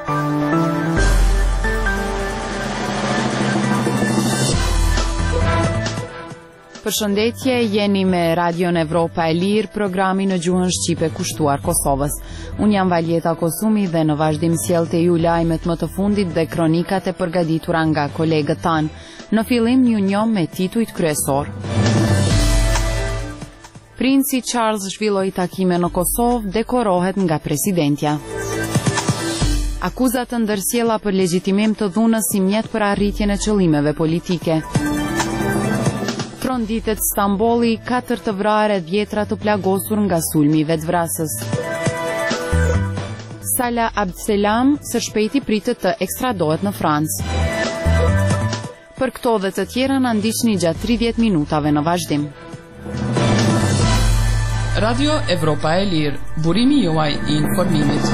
Përshëndetje, jeni me Radion Evropa e Lirë, programi në gjuhën shqipe kushtuar Kosovës. Unë jam Valjeta Kosumi dhe në vazhdim sjell te ju lajmet më të fundit dhe kronikat e përgatitura nga kolegët tanë. Në fillim ju njoh me titujt kryesor. Princi Charles zhvilloi takime në Kosovë, dekorohet nga presidentja. Akuzat të ndërsjella për legjitimim të dhunës si mjet për arritjen e qëllimeve politike. Tronditet Stambolli, 4 të vrarë e 10 të plagosur nga sulmi vetvrasës. Salah Abdeslam së shpejti pritet të ekstradohet në Francë. Për këto dhe të tjera na ndiqni gjatë 30 minutave në vazhdim. Radio Evropa e Lirë, burimi juaj I informimit.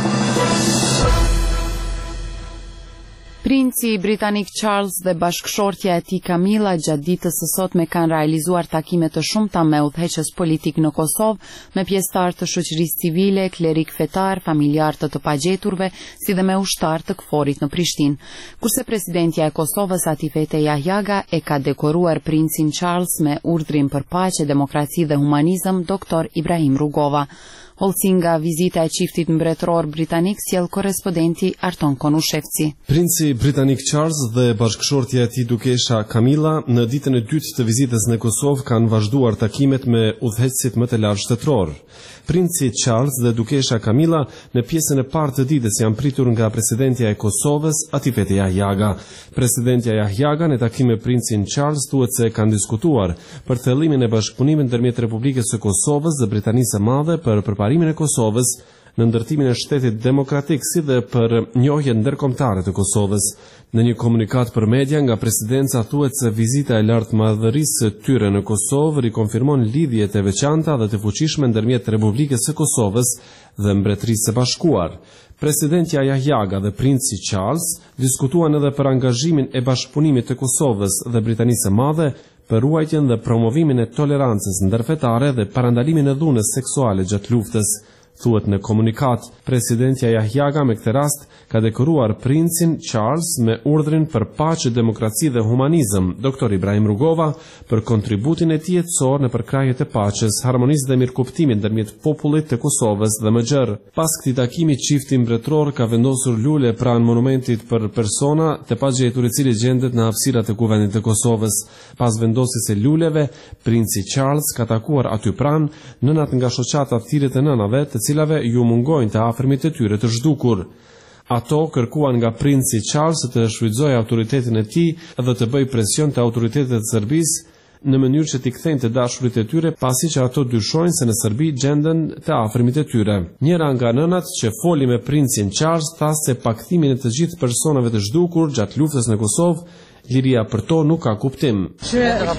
Princi britanik Charles dhe bashkëshortja e tij Camilla gjatë ditës së sotme kanë realizuar takime të shumta me udhëheqës politik në Kosovë, me pjesëtar të shoqërisë civile, klerik fetar, familjar të pagjeturve, si dhe me ushtar të KFOR-it në Prishtinë. Kurse presidentja e Kosovës Atifete Jahjaga e ka dekoruar princin Charles me urdhrin për paqe, demokraci dhe humanizëm, doktor Ibrahim Rugova. Holsi nga vizita e çiftit mbretëror britanik sjell korrespondenti Arton Konushevci. Princi britanik Charles dhe bashkëshortja e tij dukesha Camilla në ditën e dytë të vizitës në Kosovë kanë vazhduar takimet me udhëheqësit më të lartë shtetëror. Princi Charles dhe dukesha Camilla në pjesën e parë të ditës janë pritur nga presidentja e Kosovës Atifete Jahjaga. Presidentja Jahjaga në takim me princin Charles thuhet se kanë diskutuar për thellimin e bashkëpunimit ndërmjet Republikës së Kosovës dhe Britanisë së Madhe për përparimin e Kosovës në ndërtimin e shtetit demokratik si dhe për njohjen ndërkombëtare të Kosovës. Në një komunikat për media nga presidenca thuhet se vizita e lartmadhërisë së tyre në Kosovë rikonfirmon lidhjet e veçanta dhe të fuqishme ndërmjet Republikës së Kosovës dhe Mbretërisë së Bashkuar. Presidentja Jahjaga dhe princi Charles diskutuan edhe për angazhimin e bashkëpunimit të Kosovës dhe Britanisë së Madhe për ruajtjen dhe promovimin e tolerancës ndërfetare dhe parandalimin e dhunës seksuale gjatë luftës. Thuhet në komunikat, presidentja Jahjaga me këtë rast ka dekoruar princin Charles me urdhrin për paqe, demokraci dhe humanizëm, doktor Ibrahim Rugova, për kontributin e tij jetësor në përkrahjet e paqes, harmonisë dhe mirëkuptimit ndërmjet popullit të Kosovës dhe më gjerë. Pas këtij takimi, çifti mbretëror ka vendosur lule pranë monumentit për persona të pagjetur I cili gjendet në hapësirat e kuvendit të Kosovës. Pas vendosjes së luleve, princi Charles ka takuar aty pranë nënat nga shoqata thirrje të nënave, të cilave ju mungojnë të afërmit të tyre të zhdukur. Ato kërkuan nga princi Charles të shfrytëzojë autoritetin e tij dhe të bëjë presion te autoritetet e Serbisë në mënyrë që t'i kthejnë të dashurit e tyre, pasi që ato dyshojnë se në Serbi gjenden të afërmit e tyre. Njëra nga nënat që foli me princin Charles tha se pakthimin e të gjithë personave të zhdukur gjatë luftës në Kosovë, liria për to nuk ka kuptim. Që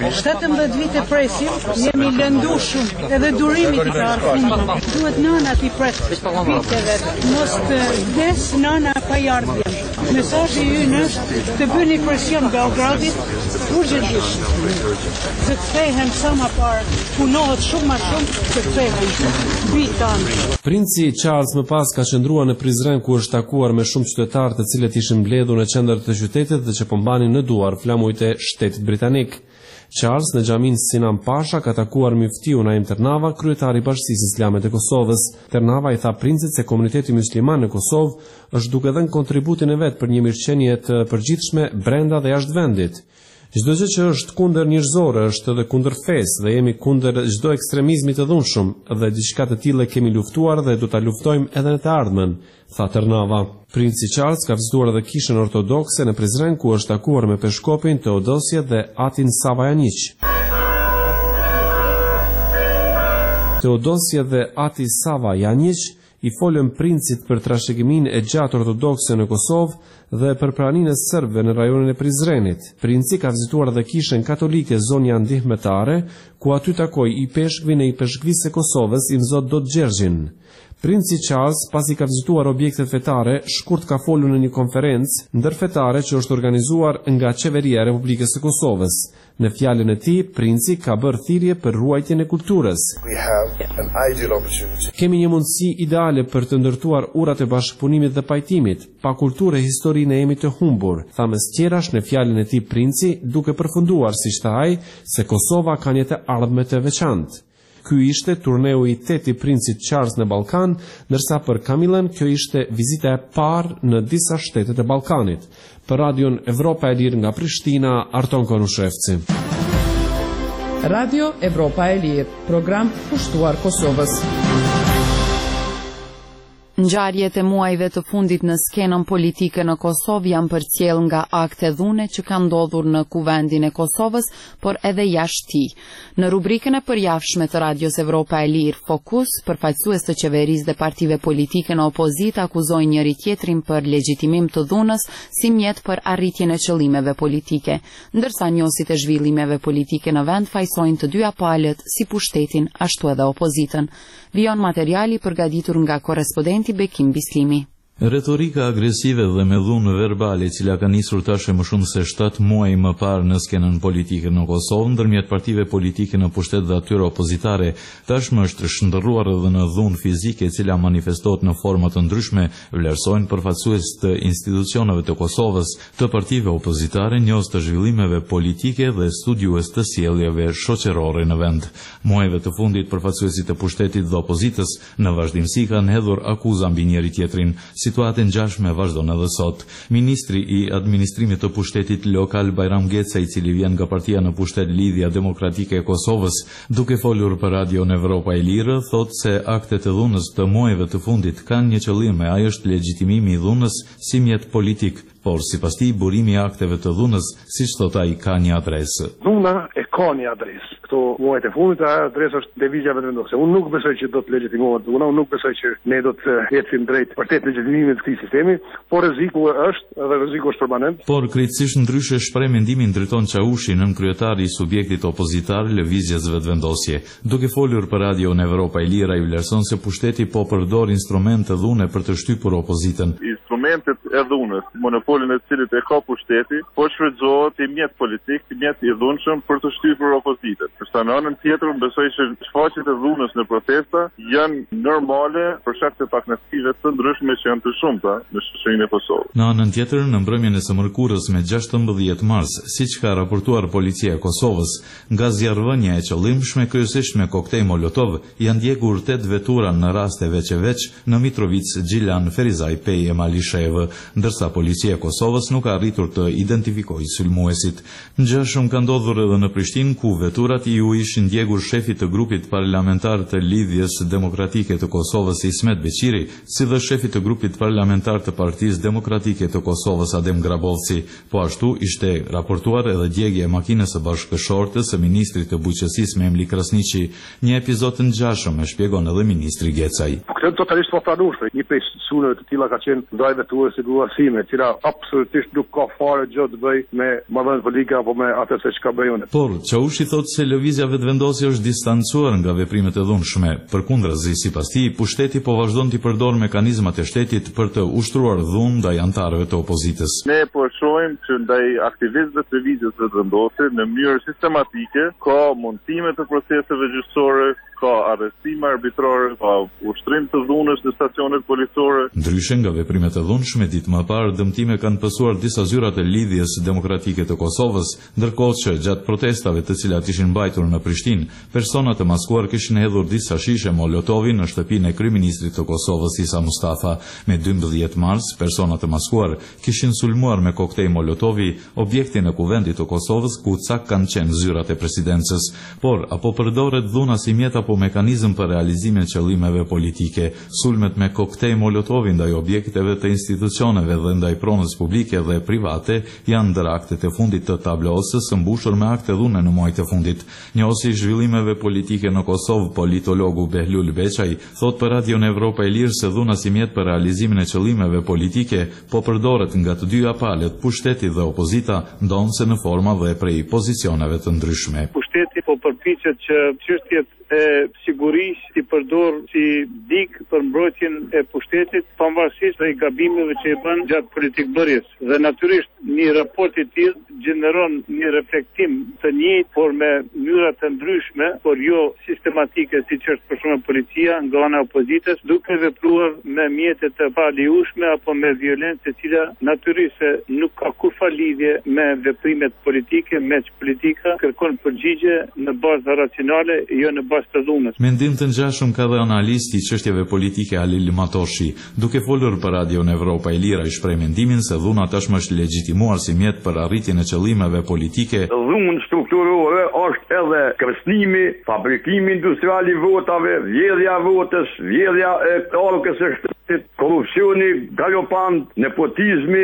17 vite presim, jemi lëndu shumë, edhe durimi të ardhur. Duhet nëna t'i pret viteve, mos të vdes nëna pa ardhjen. Mesazhi ynë është të bëni presion Beogradit urgjentisht. Të kthehen sa më parë, punohet shumë më shumë të kthehen. Vitan. Princi Charles më pas ka qëndruar në Prizren ku është takuar me shumë qytetarë të cilët ishin mbledhur në qendër të qytetit dhe që po mbanin në duar flamujt e shtetit britanik. Charles në xhamin Sinan Pasha ka takuar Muftiun Naim Ternava, kryetari I Bashkisë Islame të Kosovës. Ternava I tha princit se komuniteti musliman në Kosovë është duke dhënë kontributin e vet për një mirëqenie të përgjithshme brenda dhe jashtë vendit. Çdo gjë që është kundër njerëzore është edhe kundër fesë dhe jemi kundër çdo ekstremizmi të dhunshëm dhe diçka të tillë kemi luftuar dhe do ta luftojmë edhe në të ardhmen, tha Ternava. Princi Charles ka vizituar edhe kishën ortodokse në Prizren ku është takuar me peshkopin Teodosje dhe Atin Savajaniq. Teodosje dhe Ati Savajaniq I folën princit për trashëgiminë e gjatë ortodokse në Kosovë dhe për praninë e serbëve në rajonin e Prizrenit. Princi ka vizituar edhe kishën katolike zonja ndihmëtare, ku aty takoi I peshkvin e I peshkvisë së Kosovës I Zot Dot Gjergjin. Princi Charles, pasi ka vizituar objektet fetare, shkurt ka folur në një konferencë ndërfetare që është organizuar nga Qeveria e Republikës së Kosovës. Në fjalën e tij, princi ka bërë thirrje për ruajtjen e kulturës. Kemi një mundësi ideale për të ndërtuar urat e bashkëpunimit dhe pajtimit. Pa kulturë e historinë e jemi të humbur, tha mesqerash në fjalën e tij princi, duke përfunduar siç tha ai se Kosova ka një të ardhme të veçantë. Ky ishte turneu i 8 i princit Charles në Ballkan, ndërsa për Kamilën kjo ishte vizita e parë në disa shtetet e Ballkanit. Për Radion Evropa e Lirë nga Prishtina, Arton Konushevci. Radio Evropa e Lirë, program pushtuar Kosovës. Ngjarjet e muajve të fundit në skenën politike në Kosovë janë përcjell nga akte dhune që kanë ndodhur në kuvendin e Kosovës, por edhe jashtë tij. Në rubrikën e përjavshme të Radios Evropa e Lirë, Fokus, përfaqësues të qeverisë dhe partive politike në opozitë akuzojnë njëri tjetrin për legjitimim të dhunës si mjet për arritjen e qëllimeve politike, ndërsa njohësit e zhvillimeve politike në vend fajsojnë të dyja palët si pushtetin ashtu edhe opozitën. Vijon materiali përgatitur nga korrespondenti Bekim Bislimi. Retorika agresive dhe me dhunë verbale, cila ka nisur tash më shumë se 7 muaj më parë në skenën politike në Kosovë, ndërmjet partive politike në pushtet dhe atyre opozitare, tashmë është shndërruar edhe në dhunë fizike, e cila manifestohet në forma të ndryshme, vlerësojnë përfaqësues të institucioneve të Kosovës, të partive opozitare, njohës të zhvillimeve politike dhe studiues të sjelljeve shoqërore në vend. Muajve të fundit përfaqësuesit të pushtetit dhe opozitës në vazhdimsi kanë hedhur akuza mbi njëri tjetrin. Situata e ngjashme vazhdon edhe sot. Ministri i administrimit të pushtetit lokal Bajram Geca, i cili vjen nga partia në pushtet Lidhja Demokratike e Kosovës, duke folur për Radion Evropa e Lirë, thotë se aktet e dhunës të muajve të fundit kanë një qëllim, e ai është legjitimimi i dhunës si mjet politik, por sipas tij burimi i akteve të dhunës, siç thotë ai, ka një adresë. Dhuna e ka një adresë. Këto muajt e fundit adresa është lëvizja vetëvendosje. Unë nuk besoj që do të legjitimohet dhuna, unë nuk besoj që ne do të ecim drejt vërtet legjitimimit të këtij sistemi, por rreziku është edhe rreziku është permanent. Por krejtësisht ndryshe shpreh mendimin Driton Çaushi, nënkryetari i subjektit opozitare lëvizjes vetëvendosje. Duke folur për Radion Evropa e Lirë, ai vlerëson se pushteti po përdor instrumente dhune për të shtypur opozitën. Instrumentet e dhunës, monopolin e cilit e ka pushteti, po shfrytëzohet i mjet politik, i mjet i dhunshëm për të shtypur opozitën. Përsa në anën tjetër, unë besoj që shfaqjet e dhunës në protesta janë normale për shkak të pakënaqësive të ndryshme që janë të shumta në shoqërinë e Kosovës. Në anën tjetër, në mbrëmjen e së mërkurës me 16 mars, siç ka raportuar policia e Kosovës, nga zjarrvënia e qëllimshme kryesisht me koktej Molotov, janë ndjekur 8 vetura në raste veç në Mitrovic, Gjilan, Ferizaj, Pej e Malishev, ndërsa policia e Kosovës nuk ka arritur të identifikojë sulmuesit. Ngjashëm ka ndodhur edhe në Prishtinë, ku veturat i u ishin ndjekur shefit të grupit parlamentar të Lidhjes Demokratike të Kosovës Ismet Beqiri, si dhe shefit të grupit parlamentar të Partisë Demokratike të Kosovës Adem Grabovci. Po ashtu ishte raportuar edhe djegje e makinës së bashkëshortës së ministrit të bujqësisë Memli Krasniqi, një epizod të ngjashëm, e shpjegon edhe ministri Gecaj. Këtë totalisht papranueshme, një prej suneve të tilla ka qenë ndaj veturës së gullësime, e cila absolutisht nuk ka fare gjë të bëjë me marrëdhënie politike apo me atë se çka bëjnë. Por Çaushi thotë se lëvizja vetëvendosje është distancuar nga veprimet e dhunshme. Përkundrazi, sipas tij, pushteti po vazhdon të përdor mekanizmat e shtetit për të ushtruar dhunë ndaj anëtarëve të opozitës. Ne po shohim që ndaj aktivistëve të lëvizjes vetëvendosje në mënyrë sistematike ka montime të proceseve gjyqësore, ka arrestime arbitrare, ka ushtrim të dhunës në stacionet policore. Ndryshe nga veprimet e dhunshme, ditë më parë dëmtime kanë pësuar disa zyra të Lidhjes Demokratike të Kosovës, ndërkohë që gjatë protestave të cilat ishin mbajtur në Prishtinë, persona të maskuar kishin hedhur disa shishe Molotovi në shtëpinë e kryeministrit të Kosovës Isa Mustafa. Me 12 mars, persona të maskuar kishin sulmuar me koktej Molotovi objektin e kuvendit të Kosovës, ku cak kanë qenë zyrat e presidencës. Por apo përdoret dhuna si mjet apo mekanizëm për realizimin e qëllimeve politike? Sulmet me koktej Molotovi ndaj objekteve të institucioneve dhe ndaj pronës publike dhe private janë ndër aktet e fundit të tablosës, mbushur me akte dhune në muajt e fundit. Njësi zhvillimeve politike në Kosovë, politologu Behlul Beçaj thot për Radion Evropa e Lirë se dhuna si mjet për realizimin e qëllimeve politike po përdoret nga të dyja palët, pushteti dhe opozita, ndonse në forma dhe prej pozicioneve të ndryshme. Pushteti po përpiqet që çështjet e sigurisë i përdor si dikë për mbrojtjen e pushtetit, pavarësisht dhe i gabimeve që i bën gjatë politikbërjes. Dhe natyrisht një raport i tillë gjeneron një reflektim të njëjtë, por me mënyra të ndryshme, por jo sistematike siç është për shembull policia nga ana e opozitës, duke vepruar me mjete të paligjshme apo me violencë, e cila natyrisht nuk ka kurrë lidhje me veprimet politike, me politika kërkon përgjigje në bazë racionale, jo në bazë të dhunës. Mendim të ngjashëm ka dhe analisti i çështjeve politike Halil Matoshi, duke folur për Radion Evropa e Lira, i shpreh mendimin se dhuna tashmë është legjitimuar si mjet për arritjen e qëllimeve politike. Dhunë strukturore është edhe kërcënimi, fabrikimi industrial i votave, vjedhja votës, vjedhja e orkës së shtetit, korrupsioni galopant, nepotizmi,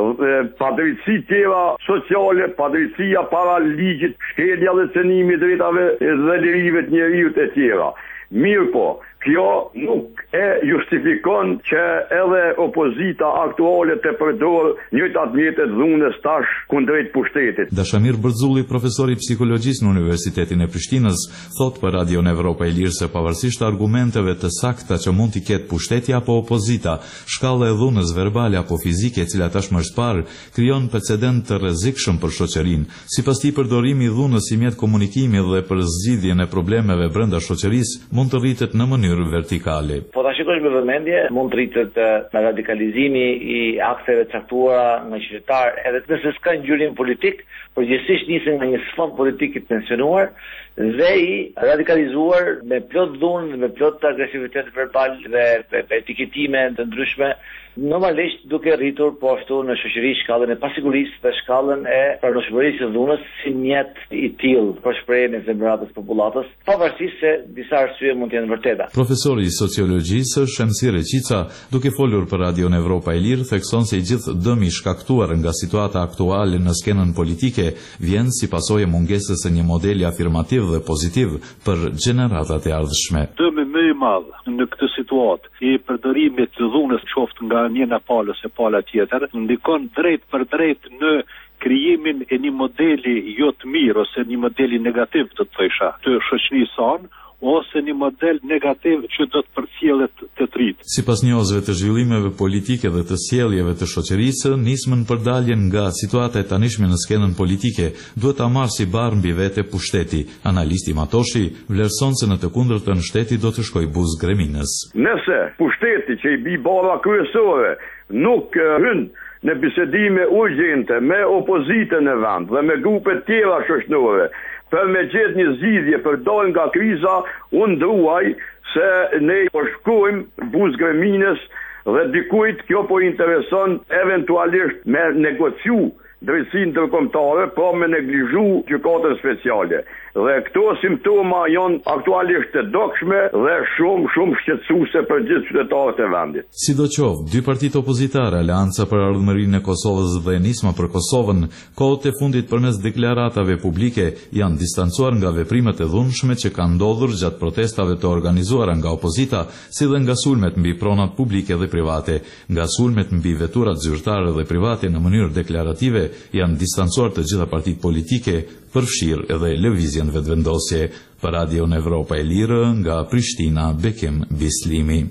padrejtësi tjera sociale, padrejtësia para ligjit, shkelja dhe cënimi i drejtave dhe lirive të njeriut e tjera. Mirë po, kjo nuk e justifikon që edhe opozita aktuale të përdor njëjtat mjete dhunës tash kundrejt pushtetit. Dashamir Bërdzulli, profesor i psikologjisë në Universitetin e Prishtinës, thot për Radion Evropa e Lirë se pavarësisht argumenteve të sakta që mund t'i ketë pushteti apo opozita, shkalla e dhunës verbale apo fizike, e cila tashmë është parë, krijon precedent të rrezikshëm për shoqërinë. Sipas tij, përdorimi i dhunës si mjet komunikimi dhe për zgjidhjen e problemeve brenda shoqërisë mund të rritet në mënyrë vertikale. Po ta shikosh me vëmendje, mund të rritet me radikalizimi i akteve caktuara nga qytetar, edhe nëse s'ka ngjyrim politik, përgjithsisht nisen nga një sfond politik i tensionuar dhe i radikalizuar me plot dhunë, me plot agresivitet verbal dhe etiketime të ndryshme, normalisht duke rritur po ashtu në shoqëri shkallën e pasigurisë dhe shkallën e pranishmërisë së dhunës si mjet i tillë për shprehjen e zemratës popullatës, pavarësisht se disa arsye mund të jenë vërteta. Profesori i sociologjisë Shamsir Reqica, duke folur për Radion Evropa e Lirë, thekson se i gjithë dëmi shkaktuar nga situata aktuale në skenën politike vjen si pasojë e mungesës së një modeli afirmativ dhe pozitiv për gjeneratat e ardhshme. Dëmi më i madh në këtë situatë i përdorimit të dhunës qoftë nga njëna palës e pala tjetër, ndikon drejt për drejt në krijimin e një modeli jo të mirë ose një modeli negativ të thësha të shoqërisë sonë, ose një model negativ që do të përcjellet të trit. Sipas njohësve të zhvillimeve politike dhe të sjelljeve të shoqërisë, nismën për daljen nga situata e tanishme në skenën politike duhet ta marrë si barë mbi vete pushteti. Analisti Matoshi vlerëson se në të kundërtën shteti do të shkojë buzë greminës. Nëse pushteti që i bi bara kryesore nuk hyn në bisedime urgjente me opozitën në vend dhe me grupe tjera shoqërore, për me gjetë një zgjidhje për dalë nga kriza, unë ndruaj se ne po shkojmë buzë greminës dhe dikujt kjo po intereson eventualisht me negociu drejtësinë ndërkombëtare, po me neglizhu gjykatën speciale. Dhe këto simptoma janë aktualisht të dogshme dhe shumë shqetësuese për gjithë qytetarët e vendit. Sidoqoftë, dy partitë opozitare, Aleanca për Ardhmërinë e Kosovës dhe Nisma për Kosovën, kohët e fundit përmes deklaratave publike janë distancuar nga veprimet e dhunshme që kanë ndodhur gjatë protestave të organizuara nga opozita, si dhe nga sulmet mbi pronat publike dhe private. Nga sulmet mbi veturat zyrtare dhe private në mënyrë deklarative janë distancuar të gjitha partitë politike, përfshirë edhe lëvizjen vetëvendosje. Për Radion Evropa e Lirë, nga Prishtina, Bekim Bislimi.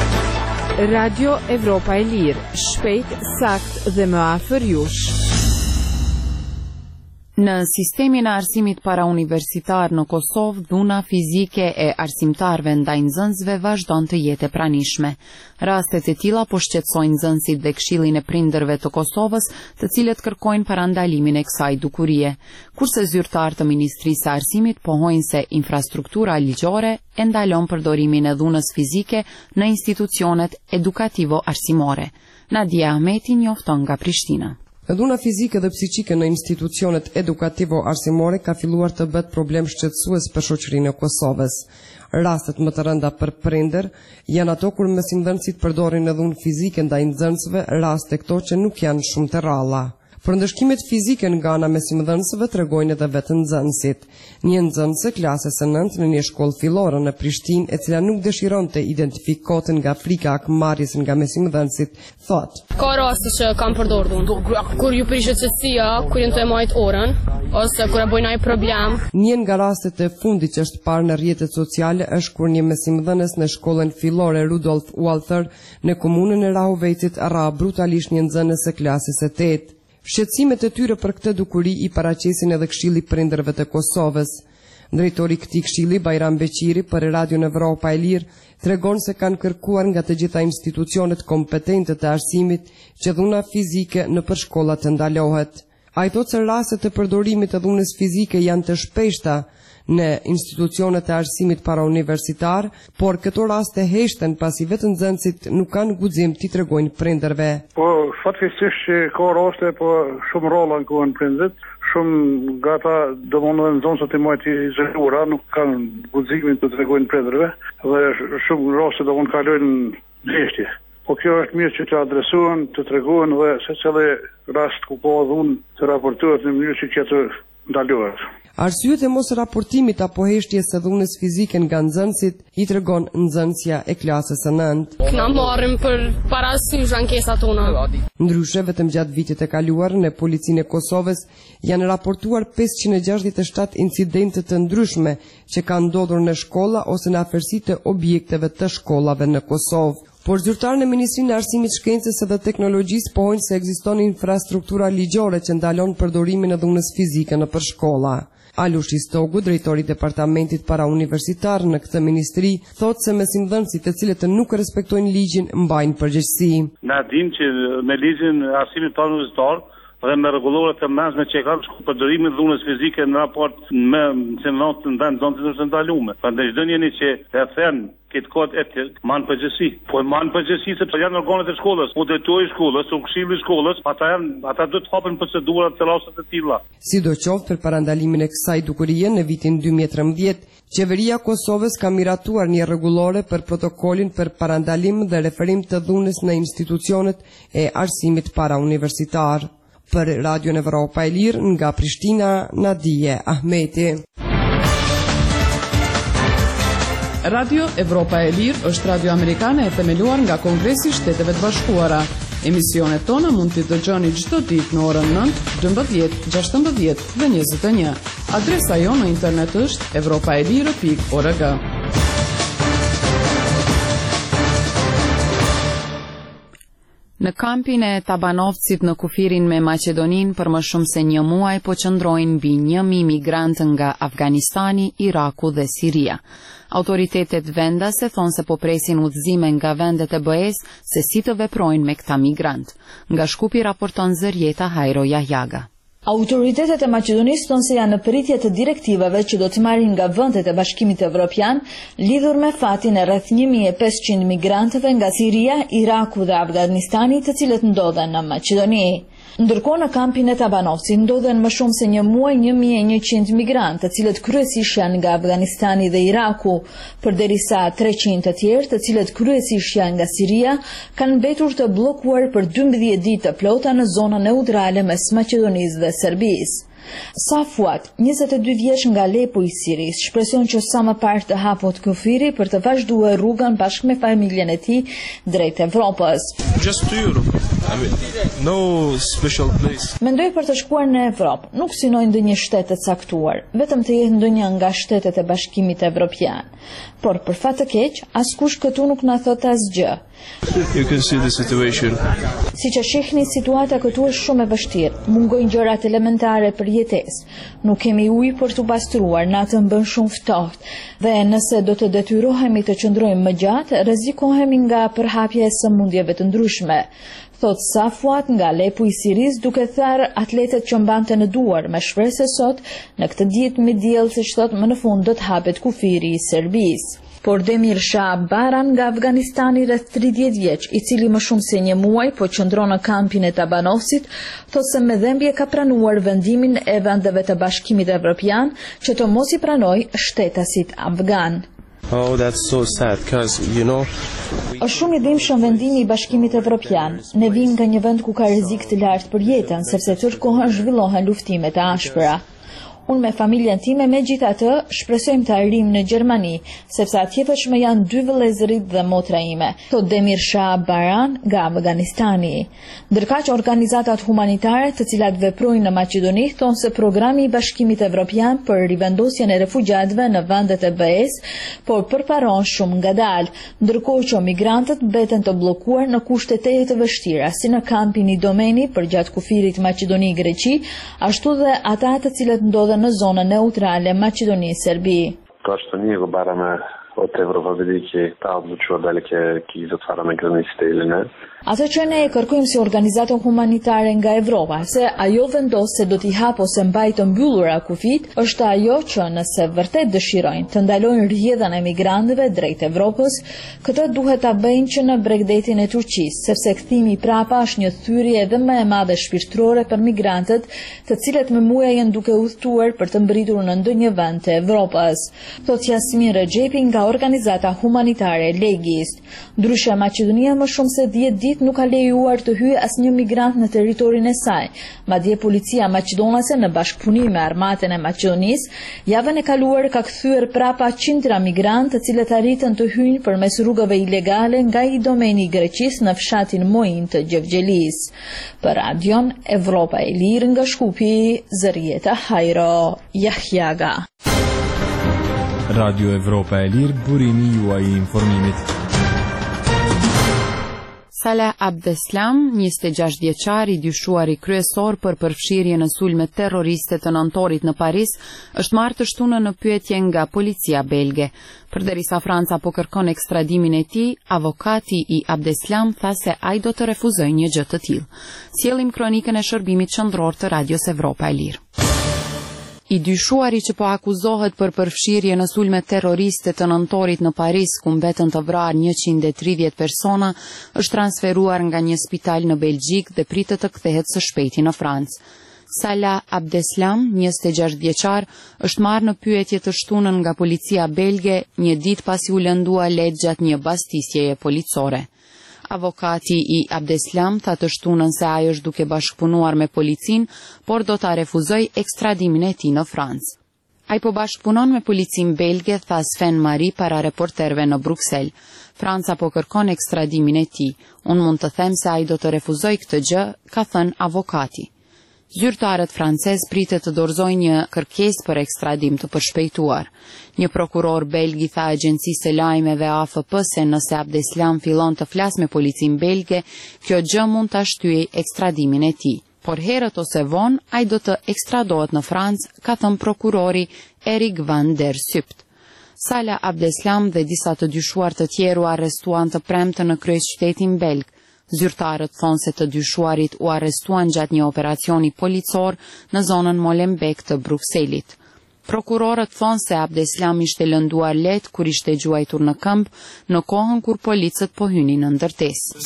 Radio Evropa e Lirë, shpejt, sakt dhe më afër jush. Në sistemin e arsimit parauniversitar në Kosovë, dhuna fizike e arsimtarëve ndaj nxënësve vazhdon të jetë e pranishme. Rastet e tilla po shqetësojnë nxënësit dhe Këshillin e Prindërve të Kosovës, të cilët kërkojnë parandalimin e kësaj dukurie. Kurse zyrtarët të Ministrisë së Arsimit pohojnë se infrastruktura ligjore e ndalon përdorimin e dhunës fizike në institucionet edukativo-arsimore. Nadia Ahmeti njofton nga Prishtina. Dhuna fizike dhe psiqike në institucionet edukativo-arsimore ka filluar të bëhet problem shqetësues për shoqërinë e Kosovës. Rastet më të rënda për prindër janë ato kur mesimdhënësit përdorin edhe dhunë fizike ndaj nxënësve, raste këto që nuk janë shumë të rralla. Për ndëshkimet fizike nga ana mesimdhënësve tregojnë edhe vetë nxënësit. Një nxënëse klasës së 9 në një shkollë fillore në Prishtinë, e cila nuk dëshironte identifikoten nga frika e akmarrjes nga mesimdhënësit, thotë: Ka raste që kam përdorur unë. Kur ju prishet qetësia, kur jam të marr orën, ose kur e bëj ndonjë problem. Një nga rastet e fundit që është parë në rrjetet sociale është kur një mesimdhënës në shkollën fillore Rudolf Walther në komunën e Rahovecit rra brutalisht një nxënës së klasës së 8. Shqetësimet e tyre për këtë dukuri i paraqesin edhe Këshilli i Prindërve të Kosovës. Drejtori i këtij këshilli, Bajram Beqiri, për Radion Evropa e Lirë, tregon se kanë kërkuar nga të gjitha institucionet kompetente të arsimit që dhuna fizike në përshkolla të ndalohet. Ai thotë se rastet e përdorimit të dhunës fizike janë të shpeshta në institucionet e arsimit parauniversitar, por këto raste heshten pasi vetë nxënësit nuk kanë guxim t'i tregojnë prindërve. Po fatkeqësisht ka raste, po shumë rrolla në prindërit, shumë gata domosdoshmë nxënësat e majtë izoluara nuk kanë guximin të tregojnë prindërve dhe shumë raste domosdoshmë kalojnë heshtje. Po kjo është mirë që të adresohen, të tregojnë dhe secili rast ku ka dhunë të raportohet në mënyrë që të ndalohet. Arsyet e mos raportimit apo heshtjes së dhunës fizike nga nxënësit i tregon nxënësja e klasës së 9. Na marrim për parasysh ankesat tona. Ndryshe, vetëm gjatë vitit e kaluar në Policinë e Kosovës janë raportuar 567 incidente të ndryshme që kanë ndodhur në shkolla ose në afërsi të objekteve të shkollave në Kosovë. Por zyrtarët në Ministrinë e Arsimit, Shkencës dhe Teknologjisë pohojnë se ekziston infrastruktura ligjore që ndalon përdorimin e dhunës fizike në përshkolla. Alush Istogu, drejtori i departamentit parauniversitar në këtë ministri, thotë se mesimdhënësit të cilët nuk respektojnë ligjin mbajnë përgjegjësi. Na dim që me ligjin e arsimit parauniversitar dhe me rregulloret e mesme që kanë përdorimin e dhunës fizike në raport me nxënësit në nxënësit është ndaluar. Prandaj çdo njeri që e thën këtë kod e man përgjësi. Po e man përgjësi sepse janë organet e shkollës, udhëtori i shkollës, këshilli i shkollës, ata do të hapin procedurat të raste të tilla. Sidoqoftë për parandalimin e kësaj dukurie në vitin 2013, qeveria e Kosovës ka miratuar një rregullore për protokolin për parandalim dhe referim të dhunës në institucionet e arsimit parauniversitar. Për Radion Evropa e Lirë nga Prishtina, Nadije Ahmeti. Radio Evropa e Lirë është radio amerikane e themeluar nga Kongresi i Shteteve të Bashkuara. Emisionet tona mund t'i dëgjoni çdo ditë në orën 9, 12, 16 dhe 21. Adresa jonë në internet është europaelire.org. Në kampin e Tabanovcit në kufirin me Maqedoninë për më shumë se një muaj po qëndrojnë mbi 1.000 migrantë nga Afganistani, Iraku dhe Siria. Autoritetet vendase thonë se po presin udhëzime nga vendet e BE-s se si të veprojnë me këta migrantë. Nga Shkupi raporton Zërjeta Hajro Jahjaga. Autoritetet e Maqedonisë thonë se janë në pritje të direktivave që do të marrin nga vendet e Bashkimit Evropian lidhur me fatin e rreth 1.500 migrantëve nga Siria, Iraku dhe Afganistani, të cilët ndodhen në Maqedoni. Ndërkohë në kampin e Tabanovcit ndodhen më shumë se një muaj 1.100 migrantë, të cilët kryesisht janë nga Afganistani dhe Iraku, përderisa 300 të tjerë, të cilët kryesisht janë nga Siria, kanë mbetur të bllokuar për 12 ditë të plota në zonën neutrale mes Maqedonisë dhe Serbisë. Safuat, 22 vjeç nga Alepo i Siris, shpreson që sa më parë të hapot kufiri për të vazhduar rrugën bashkë me familjen e tij drejt Evropës. Just to Europe. I mean, no special place. Mendoj për të shkuar në Evropë, nuk synoj ndonjë shtet të caktuar, vetëm të jetë ndonjë nga shtetet e Bashkimit Evropian. Por për fat të keq, askush këtu nuk na thot asgjë. You can see the situation. Siç e shihni, situata këtu është shumë e vështirë. Mungojnë gjërat elementare për jetesë. Nuk kemi ujë për t'u pastruar, natën bën shumë ftohtë. Dhe nëse do të detyrohemi të qëndrojmë më gjatë, rrezikohemi nga përhapja e sëmundjeve të ndryshme. Thot Safuat nga Alepo i Siris, duke tharë atletet që mbante në duar, me shpresë se sot në këtë ditë me diell, siç thot, më në fund do të hapet kufiri i Serbisë. por Demir Shah Baran nga Afganistani rreth 30 vjeç, i cili më shumë se një muaj po qëndron në kampin e Tabanovsit, thotë se me dhembje ka pranuar vendimin e vendeve të Bashkimit Evropian që të mos i pranoj shtetasit afgan. Oh, that's so sad, because, you know... Është shumë i dhimbshëm vendimi i Bashkimit Evropian. Ne vim nga një vend ku ka rrezik të lartë për jetën, sepse tërë kohën zhvillohen luftime të ashpra. Unë me familjen time megjithatë shpresojmë të arrijmë në Gjermani, sepse atje vetëm janë 2 vëllezërit dhe motra ime, thot Demir Shah Baran nga Afganistani. Ndërkaq organizatat humanitare të cilat veprojnë në Maqedoni thonë se programi i Bashkimit Evropian për rivendosjen e refugjatëve në vendet e BE-s por përparon shumë ngadalë, ndërkohë që migrantët mbeten të bllokuar në kushte të vështira, si në kampin i Domeni përgjatë kufirit Maqedoni-Greqi, ashtu dhe ata të cilët ndodhen në zonën neutrale Maqedoni-Serbi. To što nije barame od Evropa-Veliki ta odlučila da li će zatvarane granice ili ne. Atë që ne e kërkojmë si organizatë humanitare nga Evropa, se ajo vendos se do t'i hap ose mbaj të mbyllura kufit, është ajo që nëse vërtet dëshirojnë të ndalojnë rrjedhën e migrantëve drejt Evropës, këtë duhet ta bëjnë që në Bregdetin e Turqisë, sepse kthimi prapa është një thyrje edhe më e madhe shpirtërore për migrantët, të cilët me muaj janë duke udhëtuar për të mbritur në ndonjë vend të Evropës. Thot Jasmin Rexhepi nga organizata humanitare Legist. Ndryshe Maqedonia më shumë se 10 ditë nuk ka lejuar të hyjë asnjë migrant në territorin e saj. Madje policia maqedonase në bashkëpunim me armatën e Maqedonisë, javën e kaluar ka kthyer prapa qindra migrantë të cilët arritën të hyjnë përmes rrugëve ilegale nga i domeni i Greqisë në fshatin Moin të Gjevgjelis. Për Radion Evropa e Lirë nga Shkupi, Zërieta Hajro Jahjaga. Radio Evropa e Lirë, burimi juaj i informimit. Salah Abdeslam, 26 vjeçar i dyshuari kryesor për përfshirje në sulme terroriste të nëntorit në Paris, është marrë të shtunën në pyetje nga policia belge. Përderisa Franca po kërkon ekstradimin e tij, avokati i Abdeslam tha se ai do të refuzojë një gjë të tillë. Sjellim kronikën e shërbimit qendror të Radios Evropa e Lirë. I dyshuari që po akuzohet për përfshirje në sulme terroriste të nëntorit në Paris, ku mbetën të vrarë 130 persona, është transferuar nga një spital në Belgjik dhe pritet të kthehet së shpejti në Francë. Salah Abdeslam, 26 vjeçar, është marrë në pyetje të shtunën nga policia belge një ditë pasi u lëndua lehtë gjatë një bastisjeje policore. Avokati i Abdeslam tha të shtunën se ai është duke bashkëpunuar me policin, por do ta refuzoj ekstradimin e tij në Francë. Ai po bashkëpunon me policin belge, tha Sven Marie para reporterëve në Bruksel. Franca po kërkon ekstradimin e tij. Unë mund të them se ai do të refuzoj këtë gjë, ka thënë avokati. Zyrtarët francez pritet të dorëzojnë një kërkesë për ekstradim të përshpejtuar. Një prokuror belg i tha agjencisë së lajmeve AFP se nëse Abdeslam fillon të flasë me policin belge, kjo gjë mund ta shtyejë ekstradimin e tij. Por herët ose vonë ai do të ekstradohet në Francë, ka thënë prokurori Erik van der Sypt. Salah Abdeslam dhe disa të dyshuar të tjerë u arrestuan të premte në kryeqytetin belg. Zyrtarët thonë se të dyshuarit u arrestuan gjatë një operacioni policor në zonën Molenbeek të Brukselit. Prokurorët thonë se Abdeslam ishte lënduar lehtë kur ishte gjuajtur në këmbë në kohën kur policët po hynin në ndërtesë.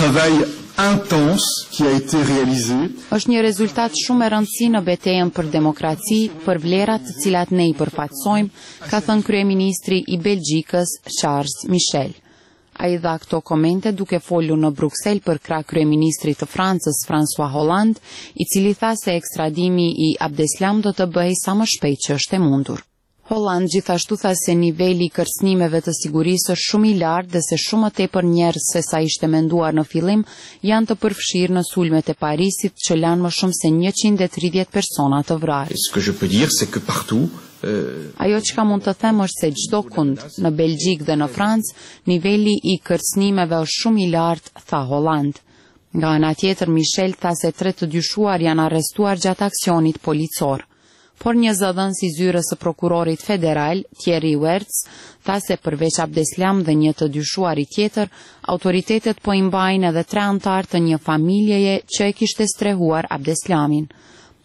Është një rezultat shumë e rëndësishëm në betejën për demokraci, për vlerat të cilat ne i përfaqësojmë, ka thënë kryeministri i Belgjikës Charles Michel. Ai dha këto komente duke folur në Bruksel për krah kryeministrit të Francës François Hollande, i cili tha se ekstradimi i Abdeslam do të bëhej sa më shpejt që është e mundur. Hollande gjithashtu tha se niveli i kërcënimeve të sigurisë është shumë i lartë dhe se shumë më tepër njerëz se sa ishte menduar në fillim janë të përfshirë në sulmet e Parisit që lanë më shumë se 130 persona të vrarë. Ajo që ka mund të them është se çdo kund në Belgjik dhe në Francë, niveli i kërcënimeve është shumë i lartë, tha Hollande. Nga ana tjetër, Michel tha se 3 të dyshuar janë arrestuar gjatë aksionit policor. Por një zëdhënës i zyrës së prokurorit federal, Thierry Wertz, tha se përveç Abdeslam dhe një të dyshuari tjetër, autoritetet po i mbajnë edhe 3 antar të një familjeje që e kishte strehuar Abdeslamin.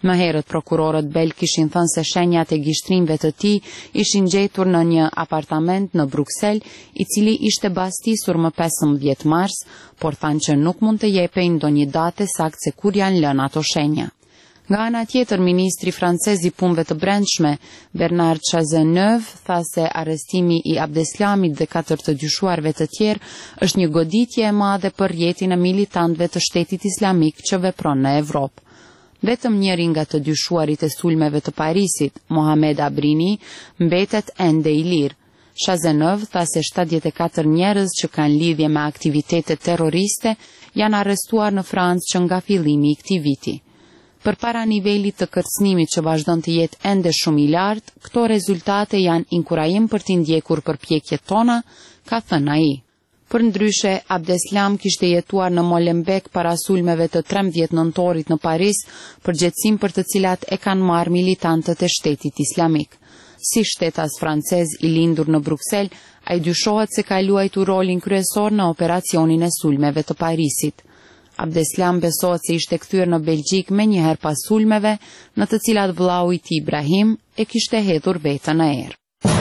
Më herët prokurorët belg kishin thënë se shenjat e gishtrimve të tij ishin gjetur në një apartament në Bruksel, i cili ishte baztisur më 15 mars, por thanë që nuk mund të jepejnë ndonjë datë saktë se kur janë lënë ato shenja. Nga ana tjetër, ministri francez i punëve të brendshme, Bernard Cazeneuve, tha se arrestimi i Abdeslamit dhe 4 të dyshuarve të tjerë është një goditje e madhe për jetën e militantëve të Shtetit Islamik që vepron në Evropë. Vetëm njëri nga të dyshuarit e sulmeve të Parisit, Mohamed Abrini, mbetet ende i lirë. Cazeneuve tha se 74 njerëz që kanë lidhje me aktivitete terroriste janë arrestuar në Francë që nga fillimi i këtij viti. Përpara nivelit të kërcënimit që vazhdon të jetë ende shumë i lartë, këto rezultate janë inkurajim për t'i ndjekur përpjekjet tona, ka thënë ai. Përndryshe, Abdeslam kishte jetuar në Molenbeek para sulmeve të 13 nëntorit në Paris, përgjegjësim për të cilat e kanë marrë militantët e Shtetit Islamik. Si shtetas francez i lindur në Bruksel, ai dyshohet se ka luajtur rolin kryesor në operacionin e sulmeve të Parisit. Abdeslam besohet se ishte kthyer në Belgjik me njëherë pas sulmeve, në të cilat vllau i tij Ibrahim e kishte hedhur veten në erë.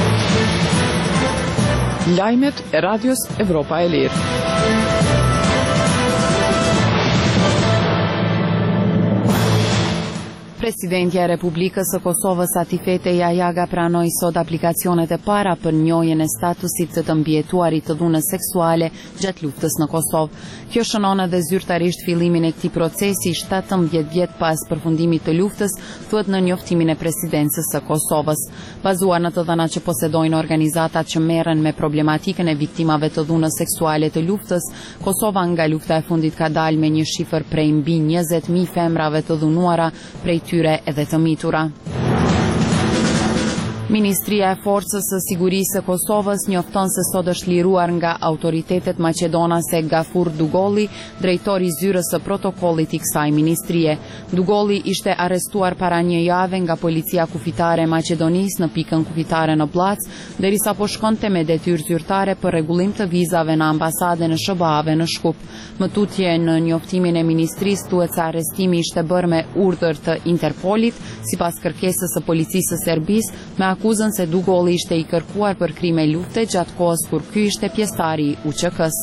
Lajmet e Radios Evropa e Lirë. Presidentja e Republikës së Kosovës Atifete Jajaga pranoi sot aplikacionet e para për njohjen e statusit të të mbietuarit të dhunës seksuale gjatë luftës në Kosovë. Kjo shënon edhe zyrtarisht fillimin e këtij procesi 17 vjet pas përfundimit të luftës, thuhet në njoftimin e presidencës së Kosovës. Bazuar në të dhënat që posedojnë organizatat që merren me problematikën e viktimave të dhunës seksuale të luftës, Kosova nga lufta e fundit ka dalë me një shifër prej mbi 20.000 femrave të dhunuara, prej tyre edhe të mitura. Ministria e Forcës së Sigurisë së Kosovës njofton se sot është liruar nga autoritetet maqedonase Gafur Dugolli, drejtori i zyrës së protokollit i kësaj ministrie. Dugolli ishte arrestuar para një jave nga policia kufitare e Maqedonisë në pikën kufitare në Blac, derisa po shkonte me detyrë zyrtare për rregullim të vizave në ambasadën e SBA-ve në Shkup. Më tutje në njoftimin e ministrisë thuhet se arrestimi ishte bërë me urdhër të Interpolit, sipas kërkesës së policisë së Serbisë, me akuzën se Dugolli ishte i kërkuar për krime lufte gjatë kohës kur ky ishte pjesëtari i UÇK-s.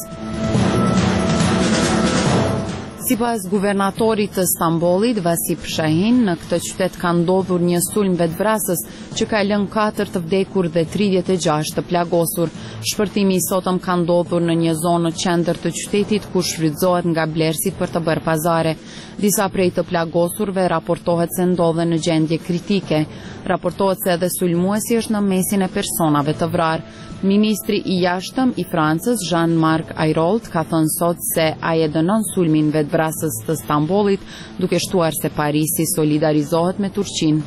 Sipas guvernatorit të Stambollit, Vasip Shahin, në këtë qytet ka ndodhur një sulm vetvrasës që ka lënë 4 të vdekur dhe 36 të plagosur. Shpërtimi i sotëm ka ndodhur në një zonë në qendër të qytetit ku shfrytëzohet nga blerësit për të bërë pazare. Disa prej të plagosurve raportohet se ndodhen në gjendje kritike. Raportohet se edhe sulmuesi është në mesin e personave të vrarë. Ministri i jashtëm i Francës, Jean-Marc Ayrault, ka thënë sot se ai e dënon sulmin vetvrasës të Stambollit, duke shtuar se Parisi solidarizohet me Turqinë.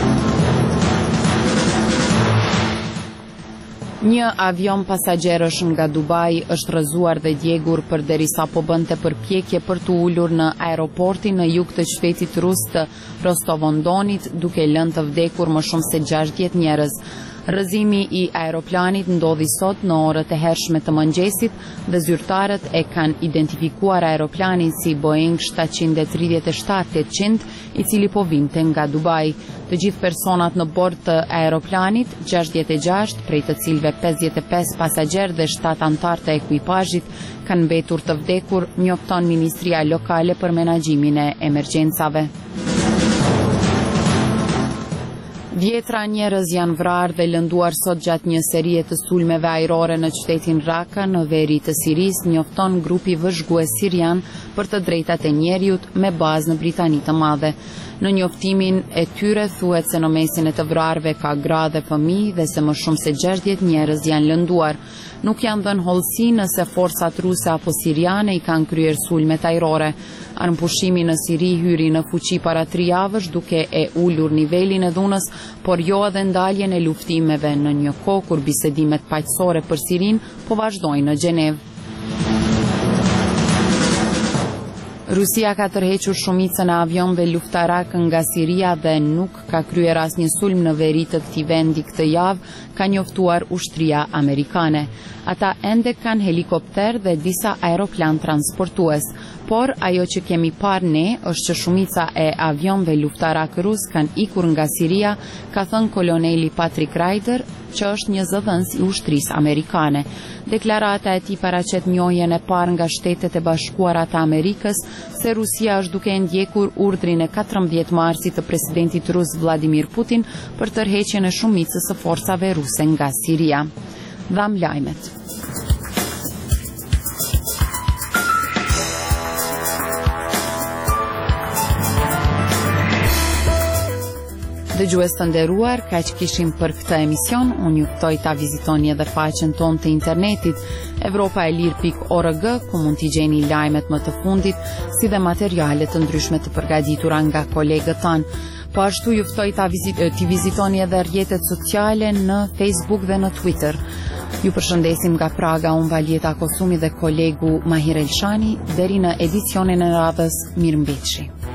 Një avion pasagjerësh nga Dubai është rrëzuar dhe djegur përderisa po bënte përpjekje për të ulur në aeroportin në jug të qytetit rus të Rostov-on-Donit, duke lënë të vdekur më shumë se 60 njerëz. Rrëzimi i aeroplanit ndodhi sot në orët e hershme të mëngjesit dhe zyrtarët e kanë identifikuar aeroplanin si Boeing 737-800, i cili po vinte nga Dubai. Të gjithë personat në bord të aeroplanit, 66, prej të cilëve 55 pasagjerë dhe 7 anëtar të ekuipazhit, kanë mbetur të vdekur, njofton Ministria Lokale për menaxhimin e emergjencave. Dhjetra njerëz janë vrarë dhe lënduar sot gjatë një serie të sulmeve ajrore në qytetin Raqqa në veri të Sirisë, njofton grupi vëzhgues sirian për të drejtat e njeriut me bazë në Britani të Madhe. Në njoftimin e tyre thuhet se në mesin e të vrarëve ka gra dhe fëmijë dhe se më shumë se 60 njerëz janë lënduar. Nuk janë dhënë hollësi nëse forcat ruse apo siriane i kanë kryer sulmet ajrore. Armëpushimi në Siri hyri në fuqi para 3 javësh duke e ulur nivelin e dhunës, por jo edhe ndaljen e luftimeve në një kohë kur bisedimet paqësore për Sirinë po vazhdojnë në Gjenevë. Rusia ka tërhequr shumicën e avionëve luftarak nga Siria dhe nuk ka kryer asnjë sulm në veri të këtij vendi këtë javë, ka njoftuar ushtria amerikane. Ata ende kanë helikopter dhe disa aeroplan transportues, por ajo që kemi parë ne është që shumica e avionëve luftarak rus kanë ikur nga Siria, ka thënë koloneli Patrick Ryder, që është një zëdhënës i ushtrisë amerikane. Deklarata e tij paraqet njohjen e parë nga Shtetet e Bashkuara të Amerikës se Rusia është duke ndjekur urdhrin e 14 marsit të presidentit rus Vladimir Putin për tërheqjen e shumicës së forcave ruse nga Siria. Dham lajmet. Dëgjues të nderuar, kaq kishim për këtë emision. Unë ju ftoj ta vizitoni edhe faqen tonë të internetit evropaelir.org, ku mund t'i gjeni lajmet më të fundit, si dhe materiale të ndryshme të përgatitura nga kolegët tanë. Po ashtu ju ftoj t'i vizitoni edhe rrjetet sociale në Facebook dhe në Twitter. Ju përshëndesim nga Praga, unë Valjeta Kosumi dhe kolegu Mahir Elshani, deri në edicionin e radhës, mirëmbëjtje.